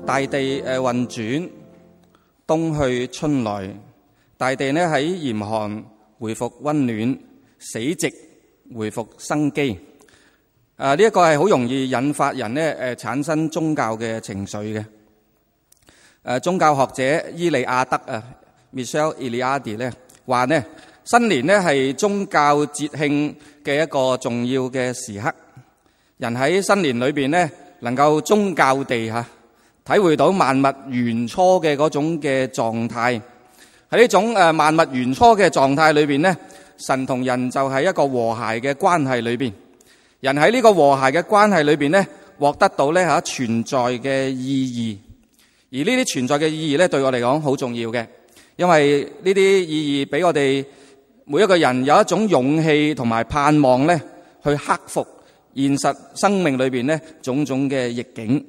大地運轉，冬去春來，大地呢喺嚴寒回復溫暖，死寂回復生機。呢一個係好容易引發人呢產生宗教嘅情緒嘅。宗教學者伊利亞德Michel Eliade 呢話呢，新年呢係宗教節慶嘅一個重要嘅時刻。人喺新年裏邊呢，能夠宗教地體會到萬物原初嘅嗰種嘅狀態。喺呢種萬物原初嘅狀態裏邊呢，神同人就係一個和諧嘅關係裏邊。人喺呢個和諧嘅關係裏邊呢，獲得到呢存在嘅意義。而呢啲存在嘅意義呢，對我嚟講好重要嘅，因為呢啲意義俾我哋每一個人有一種勇氣同埋盼望呢，去克服現實生命裏邊呢種種嘅逆境。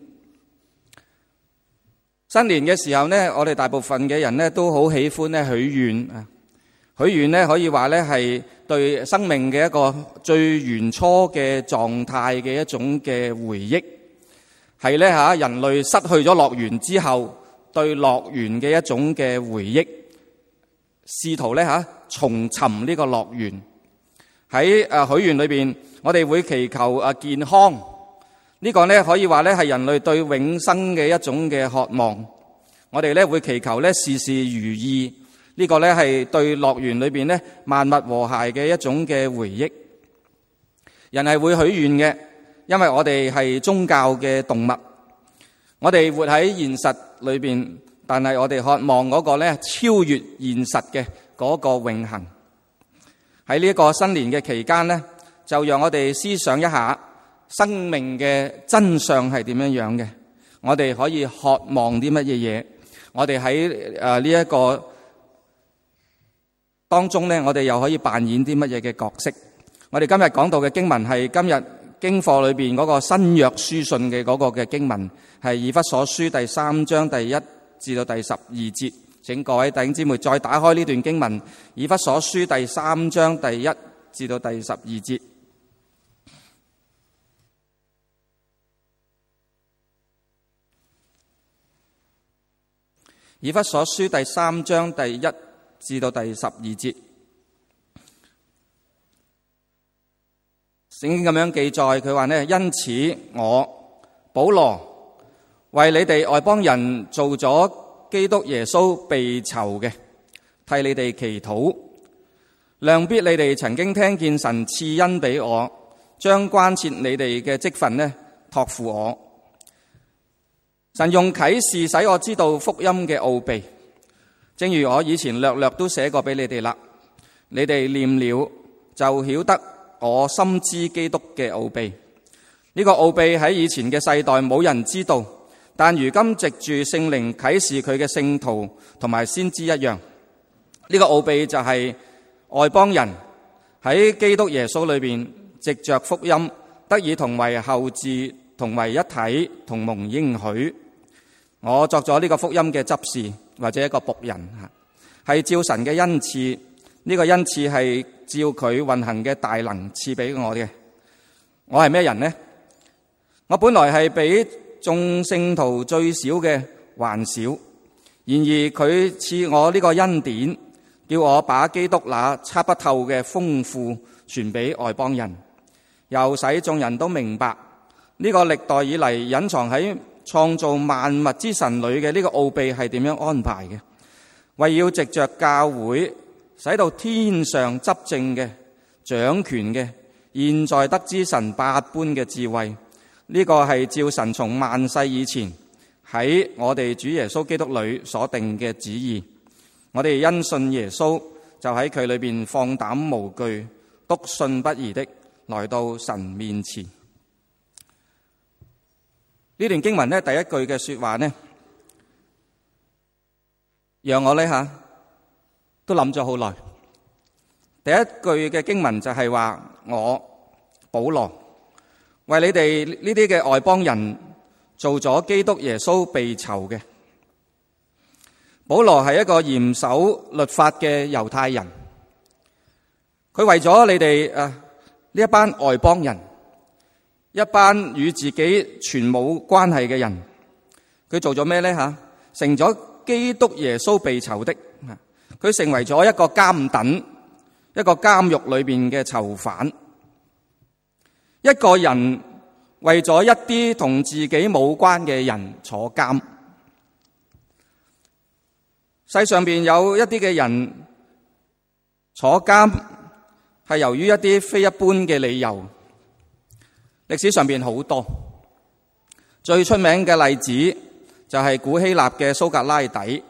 新年嘅時候呢，我哋大部分嘅人呢都好喜歡呢許願啊。許願呢可以話呢係對生命嘅一個最原初嘅狀態嘅一種嘅回憶，係呢人類失去咗樂園之後對樂園嘅一種嘅回憶，試圖呢重尋呢個樂園。喺許願裏邊，我哋會祈求健康，呢個呢可以話呢係人類對永生嘅一種嘅渴望。我哋呢會祈求呢事事如意，呢個呢係對樂園裏邊呢萬物和諧嘅一種嘅回憶。人係會許願嘅，因為我哋係宗教嘅動物，我哋活喺現實裏邊，但係我哋渴望嗰個呢超越現實嘅嗰個永恆。喺呢一個新年嘅期間呢，就讓我哋思想一下生命嘅真相係點樣樣嘅，我哋可以渴望啲乜嘢嘢，我哋喺呢一個當中呢，我哋又可以扮演啲乜嘢嘅角色。我哋今日講到嘅經文係今日經課裏邊嗰個新約書信嘅嗰個嘅經文，係以弗所書第3章第1至到第12節。請各位弟兄姊妹再打開呢段經文，以弗所書第3章第1至到第12節。以弗所書第3章第1至到第12節，聖經咁樣記載，佢話呢，因此我保羅為你哋外邦人做咗基督耶穌被囚嘅，替你哋祈禱，諒必你哋曾經聽見神賜恩俾我，將關切你哋嘅職分呢託付我。神用啟示使我知道福音嘅奧秘，正如我以前略略都寫過俾你哋啦。你哋念了就曉得我深知基督嘅奧秘。呢個奧秘喺以前嘅世代冇人知道，但如今藉住聖靈啟示佢嘅聖徒同埋先知一樣。呢個奧秘就係外邦人喺基督耶穌裏邊藉着福音得以同為後嗣，同為一體，同蒙應許。我作咗呢個福音嘅執事或者一個僕人，係照神嘅恩賜。呢個恩賜係照佢運行嘅大能賜俾我嘅。我係咩人呢？我本來係比眾聖徒最少嘅還少，然而佢賜我呢個恩典，叫我把基督那測不透嘅豐富傳俾外邦人，又使眾人都明白呢個歷代以嚟隱藏喺創造萬物之神裏嘅呢個奧秘係點樣安排嘅，為要藉着教會使到天上執政嘅掌權嘅現在得知神百般嘅智慧。呢個係照神從萬世以前喺我哋主耶穌基督裏所定嘅旨意。我哋因信耶穌就喺佢裏邊放膽無懼，篤信不疑的來到神面前。呢段經文呢，第一句嘅說話呢，讓我呢都諗咗好耐。第一句嘅經文就係話，我保羅為你哋呢啲嘅外邦人做咗基督耶穌被囚嘅。保羅係一個嚴守律法嘅猶太人，佢為咗你哋呢一班外邦人，一班與自己全冇關係嘅人， 佢做咗咩呢？成咗基督耶穌被囚的，佢成為咗一個監躉，一個監獄裏邊嘅囚犯。一個人為咗一啲同自己冇關嘅人坐監。世上邊有一啲嘅人坐監係由於一啲非一般嘅理由，歷史上邊好多。最出名嘅例子就係古希臘嘅蘇格拉底，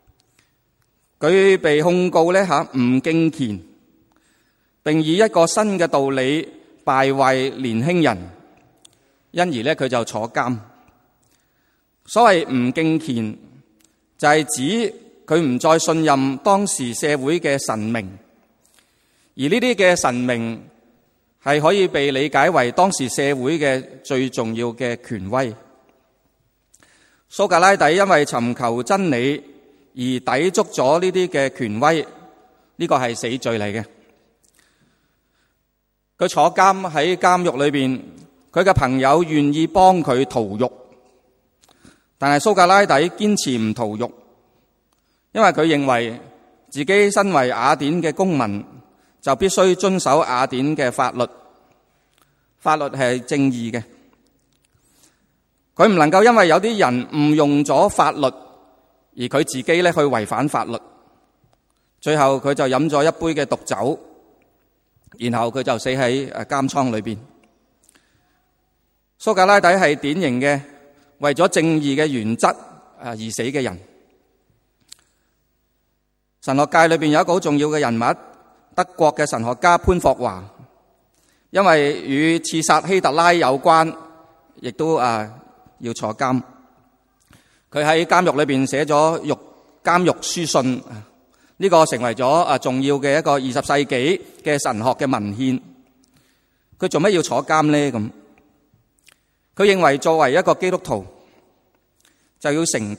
佢被控告唔敬虔，並以一個新嘅道理敗壞年輕人，因而佢就坐監。所謂唔敬虔，就係指佢唔再信任當時社會嘅神明，而呢啲嘅神明係可以被理解為當時社會嘅最重要嘅權威。蘇格拉底因為尋求真理而抵觸咗呢啲嘅權威，呢個係死罪嚟嘅。佢坐監喺監獄裏邊，佢嘅朋友願意幫佢逃獄，但係蘇格拉底堅持唔逃獄，因為佢認為自己身為雅典嘅公民，就必須遵守雅典嘅法律，法律係正義嘅。佢唔能夠因為有啲人誤用咗法律，而佢自己去違反法律。最後佢就飲咗一杯嘅毒酒，然後佢就死喺監倉裏邊。蘇格拉底係典型嘅為咗正義嘅原則而死嘅人。神學界裏邊有一個好重要嘅人物，德國嘅神學家潘霍華，因為與刺殺希特拉有關，亦都要坐監。佢喺監獄裏邊寫咗監獄書信，呢個成為咗重要嘅一個20世紀嘅神學嘅文獻。佢做咩要坐監呢？咁佢認為作為一個基督徒就要承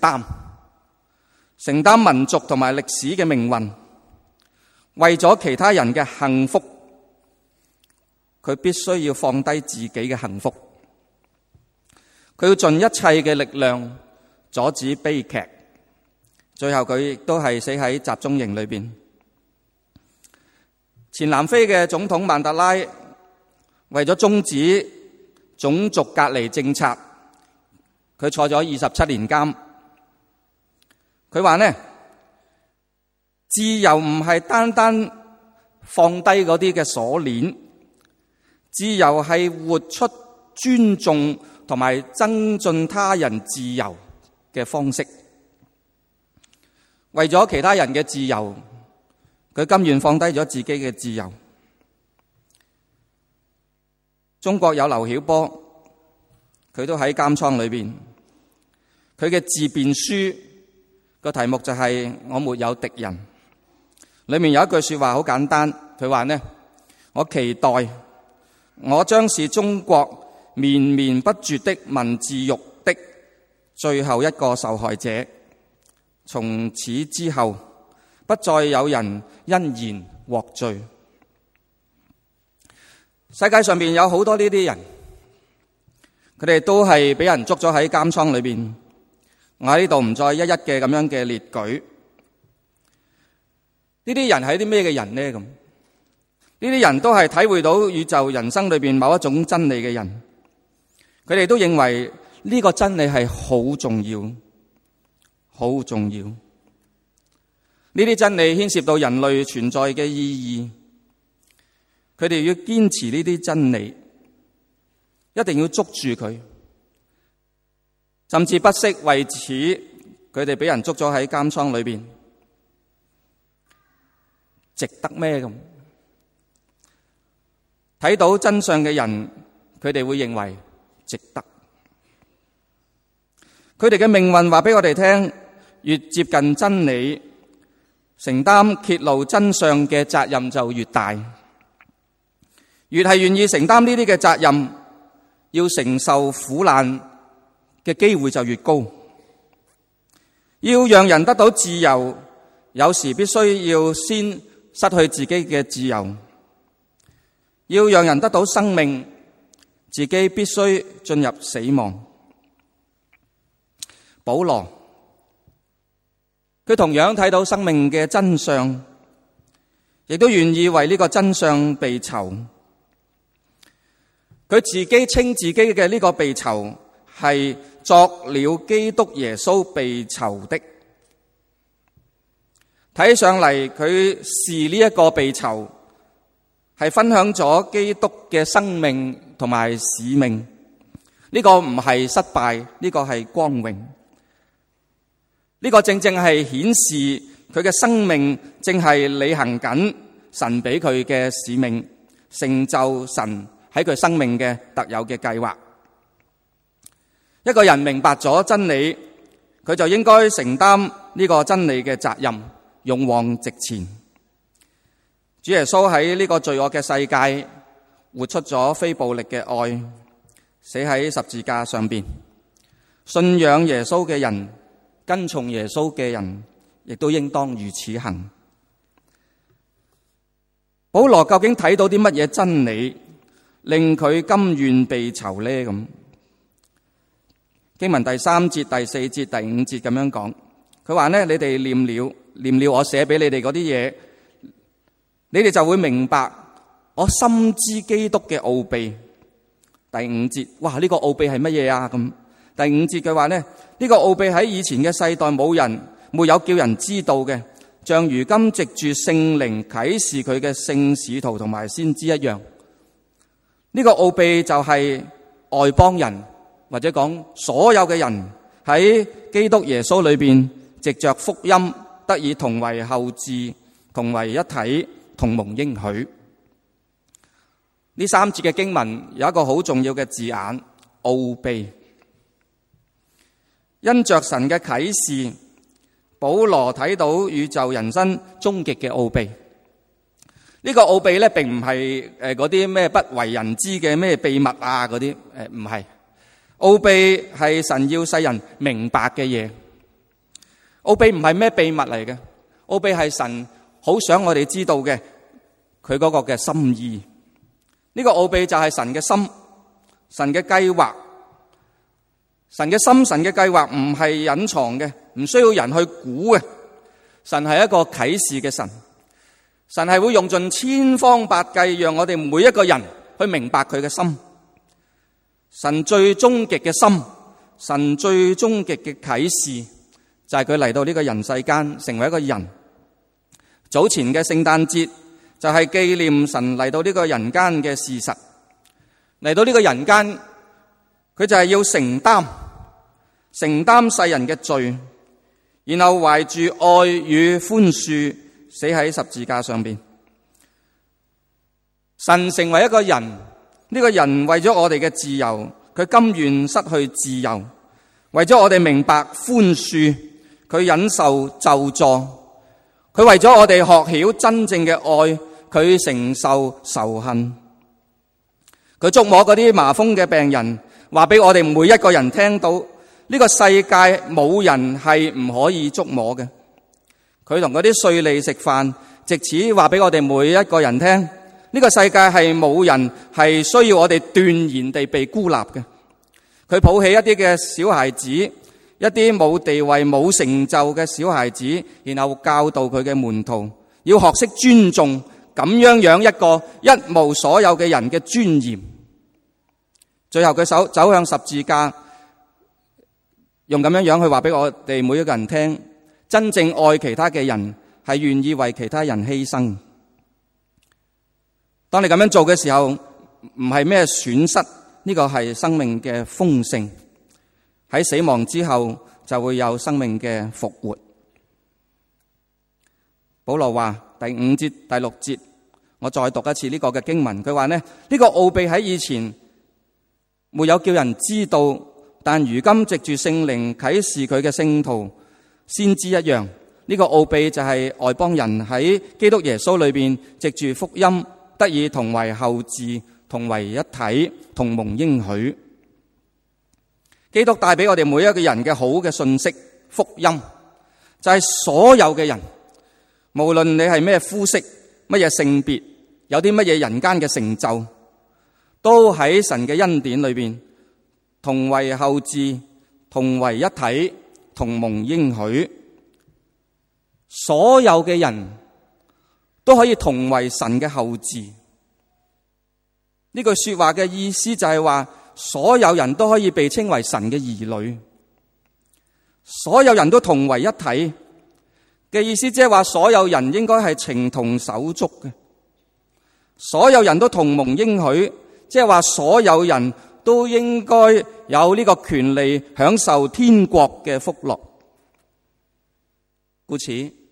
擔民族同埋歷史嘅命運，為咗其他人嘅幸福，佢必須要放低自己嘅幸福。佢要盡一切嘅力量阻止悲劇，最後佢亦都係死喺集中營裏邊。前南非嘅總統曼德拉為咗終止種族隔離政策，佢坐咗27年監。佢話呢，自由唔係單單放低嗰啲嘅鎖鏈，自由係活出尊重同埋增進他人自由嘅方式。為咗其他人嘅自由，佢甘願放低咗自己嘅自由。中國有劉曉波，佢都喺監倉裏邊，佢嘅自辯書個題目就係我沒有敵人。裏面有一句說話好簡單，佢話呢，我期待我將是中國綿綿不絕的文字獄的最後一個受害者，從此之後不再有人因言獲罪。世界上面有好多呢啲人，佢哋都係俾人捉咗喺監倉裏邊。我喺呢度唔再一一嘅咁樣嘅列舉。呢啲人係啲咩嘅人呢？咁呢啲人都係體會到宇宙人生裏邊某一種真理嘅人。佢哋都認為呢個真理係好重要，好重要。呢啲真理牽涉到人類存在嘅意義。佢哋要堅持呢啲真理，一定要捉住佢，甚至不惜為此，佢哋俾人捉咗喺監倉裏邊，值得咩咁？睇到真相嘅人，佢哋會認為值得。佢哋嘅命運話俾我哋聽，越接近真理，承擔揭露真相嘅責任就越大。越係願意承擔呢啲嘅責任，要承受苦難嘅機會就越高。要讓人得到自由，有時必須要先失去自己嘅自由。要讓人得到生命，自己必須進入死亡。 保羅，佢同樣睇到生命嘅真相，亦都願意為呢個真相被囚。佢自己稱自己嘅呢個被囚係作了基督耶穌被囚的。睇上嚟佢視呢一個被囚係分享咗基督嘅生命同埋使命。呢個唔係失敗，呢個係光榮。呢個正正係顯示佢嘅生命正係履行緊神俾佢嘅使命，成就神喺佢生命嘅特有嘅計劃。一個人明白咗真理，佢就應該承擔呢個真理嘅責任，勇往直前。主耶穌喺呢個罪惡嘅世界活出咗非暴力嘅愛，死喺十字架上邊。信仰耶穌嘅人，跟從耶穌嘅人，亦都應當如此行。保羅究竟睇到啲乜嘢真理，令佢甘願被囚呢？咁經文第3節、第4節、第5節咁樣講，佢話呢：你哋念了我寫俾你哋嗰啲嘢，你哋就會明白我深知基督嘅奧秘。第5節，哇！呢個奧秘係乜嘢啊？咁第5節佢話呢：呢個奧秘喺以前嘅世代沒有叫人知道嘅，像如今藉住聖靈啟示佢嘅聖使徒同埋先知一樣。呢個奧秘就係外邦人，或者講所有嘅人喺基督耶穌裏邊藉着福音得以同為後嗣，同為一體，同蒙應許。呢3節嘅經文有一個好重要嘅字眼，奧秘。因着神嘅啟示，保羅睇到宇宙人生終極嘅奧秘。呢個奧秘咧，並唔係嗰啲咩不為人知嘅咩秘密啊，嗰啲唔係。奧秘係神要世人明白嘅嘢。奧秘唔係咩秘密嚟嘅，奧秘係神好想我哋知道嘅，佢嗰個嘅心意。呢個奧秘就係神嘅心，神嘅計劃。神嘅心，神嘅計劃唔係隱藏嘅，唔需要人去估嘅。神係一個啟示嘅神，神係會用盡千方百計，讓我哋每一個人去明白佢嘅心。神最終極嘅心，神最終極嘅啟示，就係佢嚟到呢個人世間，成為一個人。早前嘅聖誕節就係紀念神嚟到呢個人間嘅事實。嚟到呢個人間，佢就係要承擔世人嘅罪，然後懷住愛與寬恕死喺十字架上邊。神成為一個人，呢個人為咗我哋嘅自由，佢甘願失去自由；為咗我哋明白寬恕，佢忍受咒詛；佢為咗我哋學曉真正嘅愛，佢承受仇恨。佢觸摸嗰啲麻風嘅病人，話俾我哋每一個人聽到，呢個世界冇人係唔可以觸摸嘅。佢同嗰啲稅吏食飯，藉此話俾我哋每一個人聽，呢個世界係冇人係需要我哋斷然地被孤立嘅。佢抱起一啲嘅小孩子，一啲冇地位冇成就嘅小孩子，然後教導佢嘅門徒要學識尊重咁樣一個一無所有嘅人嘅尊嚴。最後佢走向十字架，用咁樣去話俾我哋每一個人聽，真正愛其他嘅人係願意為其他人犧牲。當你咁樣做嘅時候，唔係咩損失，呢個係生命嘅豐盛。喺死亡之後就會有生命嘅復活。保羅話第5節第6節，我再讀一次呢個嘅經文。佢話呢個奧秘喺以前沒有叫人知道，但如今藉住聖靈啟示佢嘅聖徒先知一樣。呢個奧秘就係外邦人喺基督耶穌裏邊藉住福音得以同為後嗣，同為一體，同蒙應許。基督帶俾我哋每一個人嘅好嘅信息，福音就係所有嘅人，無論你係咩膚色、乜嘢性別，有啲乜嘢人間嘅成就，都喺神嘅恩典裏邊同為後嗣，同為一體， 同蒙應許，所有嘅人都可以同為神嘅後嗣。呢句說話嘅意思就係話，所有人都可以被稱為神嘅兒女，所有人都同為一體嘅意思，即係話所有人應該係情同手足嘅，所有人都同蒙應許，即係話所有人都應該有呢個權利享受天國嘅福樂。故此，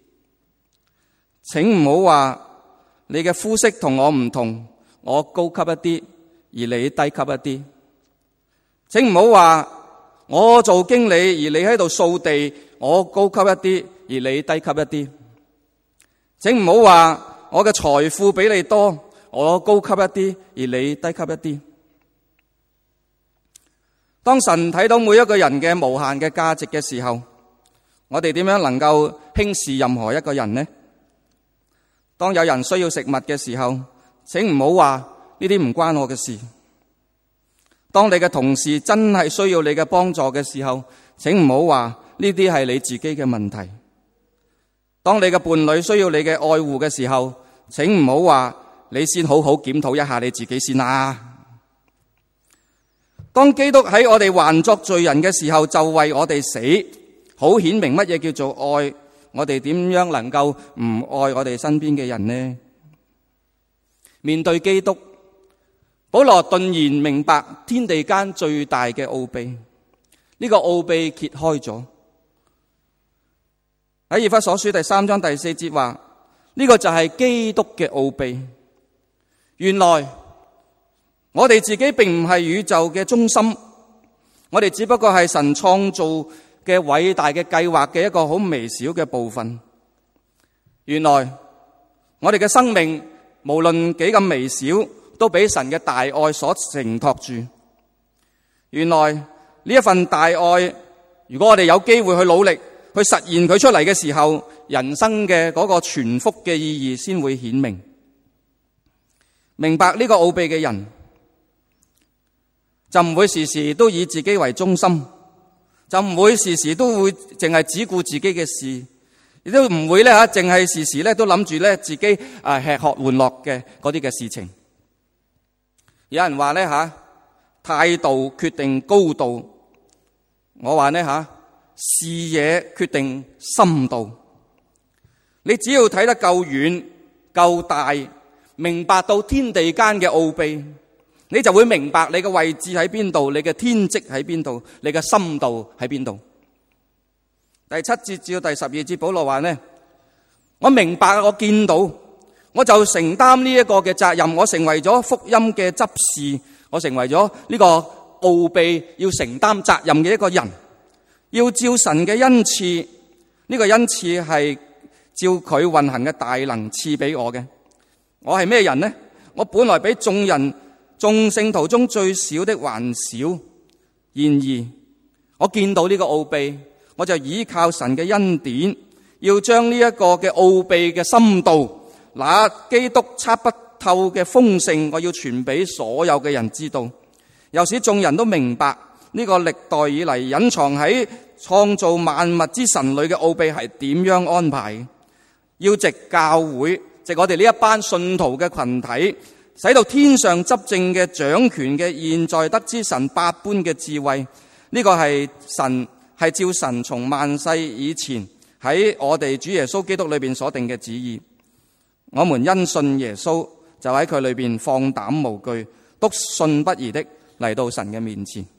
請唔好話你嘅膚色同我唔同，我高級一啲，而你低級一啲。請唔好話我做經理，而你喺度掃地，我高級一啲，而你低級一啲。請唔好話我嘅財富比你多，我高級一啲，而你低級一啲。當神睇到每一個人嘅無限嘅價值嘅時候，我哋點樣能夠輕視任何一個人呢？當有人需要食物嘅時候，請唔好話呢啲唔關我嘅事。當你嘅同事真係需要你嘅幫助嘅時候，請唔好話呢啲係你自己嘅問題。當你嘅伴侶需要你嘅愛護嘅時候，請唔好話你先好好檢討一下你自己先啦。當基督喺我哋還作罪人嘅時候就為我哋死，好顯明乜嘢叫做愛。我哋點樣能夠唔愛我哋身邊嘅人呢？面對基督，保羅頓然明白天地間最大嘅奧秘。呢個奧秘揭開咗喺以弗所書第3章第4節話，呢個就係基督嘅奧秘。原來我哋自己並唔係宇宙嘅中心，我哋只不過係神創造嘅偉大嘅計劃嘅一個好微小嘅部分。原來我哋嘅生命無論幾咁微小，都俾神嘅大愛所承托住。原來呢一份大愛，如果我哋有機會去努力去實現佢出嚟嘅時候，人生嘅嗰個全福嘅意義先會顯明。明白呢個奧秘嘅人，就唔會時時都以自己為中心，就唔會時時都會淨係只顧自己嘅事，亦都唔會淨係時時都諗住自己吃喝玩樂嘅嗰啲嘅事情。有人話態度決定高度，我話視野決定深度。你只要睇得夠遠夠大，明白到天地間嘅奧秘，你就會明白你嘅位置喺邊度，你嘅天職喺邊度，你嘅深度喺邊度。第7節至到第12節，保羅話我明白，我見到，我就承擔呢一個嘅責任，我成為咗福音嘅執事，我成為咗呢個奧秘要承擔責任嘅一個人，要照神嘅恩賜，呢個恩賜係照佢運行嘅大能賜俾我嘅。我係咩人呢？我本來比眾聖徒中最小的還小，然而我見到呢個奧秘，我就依靠神嘅恩典，要將呢一個嘅奧秘嘅深度，那基督測不透嘅豐盛，我要傳俾所有嘅人知道，又使眾人都明白呢個歷代以嚟隱藏喺創造萬物之神裏嘅奧秘係點樣安排。要藉教會，藉我哋呢一班信徒嘅群體，使到天上執政嘅掌權嘅現在得知神百般嘅智慧。呢個係照神從萬世以前喺我哋主耶穌基督裏邊所定嘅旨意。我們因信耶穌，就喺佢裏邊放膽無懼，篤信不疑的嚟到神嘅面前。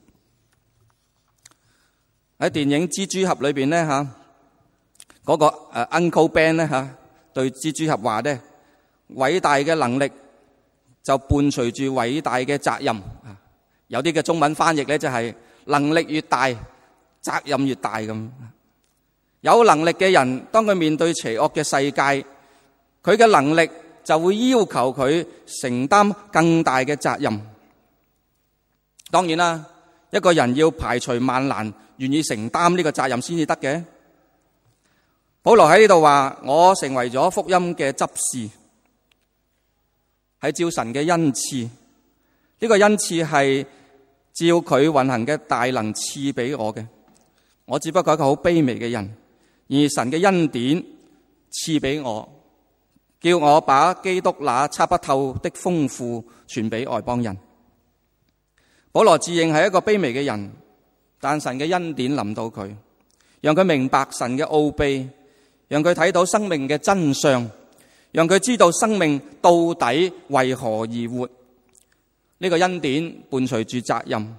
喺電影蜘蛛俠裏邊嗰個Uncle Ben 對蜘蛛俠話偉大嘅能力就伴隨住偉大嘅責任。有啲嘅中文翻譯就係能力越大，責任越大咁。有能力嘅人，當佢面對邪惡嘅世界，佢嘅能力就會要求佢承擔更大嘅責任。當然啦，一個人要排除萬難，願意承擔呢個責任先至得嘅。保羅喺呢度話，我成為咗福音嘅執事，係照神嘅恩賜。呢個恩賜係照佢運行嘅大能賜俾我嘅。 我只不過係一個好卑微嘅人，而神嘅恩典賜俾我，叫我把基督那測不透的豐富傳俾外邦人。保羅自認係一個卑微嘅人，但神嘅恩典臨到佢，讓佢明白神嘅奧秘，讓佢睇到生命嘅真相，讓佢知道生命到底為何而活。呢個恩典伴隨住責任，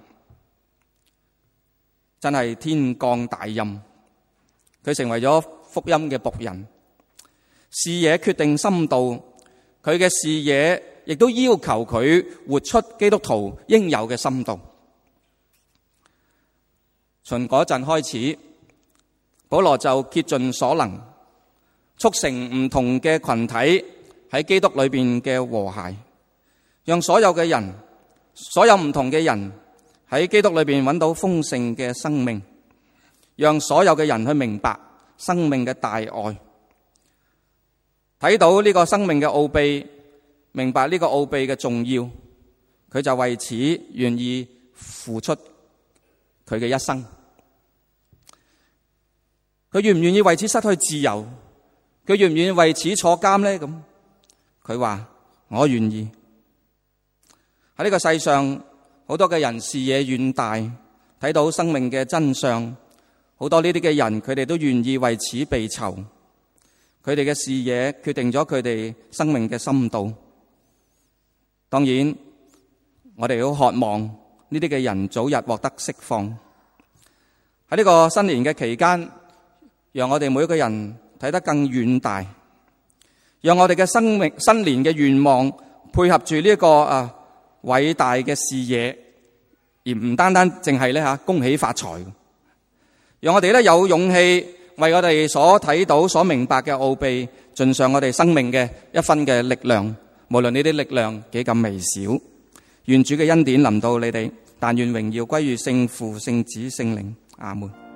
真係天降大任。佢成為咗福音嘅僕人，視野決定深度，佢嘅視野亦都要求佢活出基督徒應有嘅深度。從嗰陣開始，保羅就竭盡所能，促成唔同嘅群體喺基督裏邊嘅和諧，讓所有嘅人，所有唔同嘅人喺基督裏邊揾到豐盛嘅生命，讓所有嘅人去明白生命嘅大愛，睇到呢個生命嘅奧秘，明白呢個奧秘嘅重要，佢就為此願意付出佢嘅一生。佢願唔願意為此失去自由？佢願唔願意為此坐監呢？咁佢話我願意。喺呢個世上，好多嘅人視野遠大，睇到生命嘅真相。好多呢啲嘅人，佢哋都願意為此被囚。佢哋嘅視野決定咗佢哋生命嘅深度。當然，我哋好渴望呢啲嘅人早日獲得釋放。喺呢個新年嘅期間，讓我哋每一個人睇得更遠大，讓我哋嘅生命新年嘅願望配合住呢一個偉大嘅視野，而唔單單淨係咧恭喜發財。讓我哋咧有勇氣為我哋所睇到、所明白嘅奧秘，盡上我哋生命嘅一分嘅力量，無論呢啲力量幾咁微小。願主嘅恩典臨到你哋，但願榮耀歸於聖父、聖子、聖靈。阿門。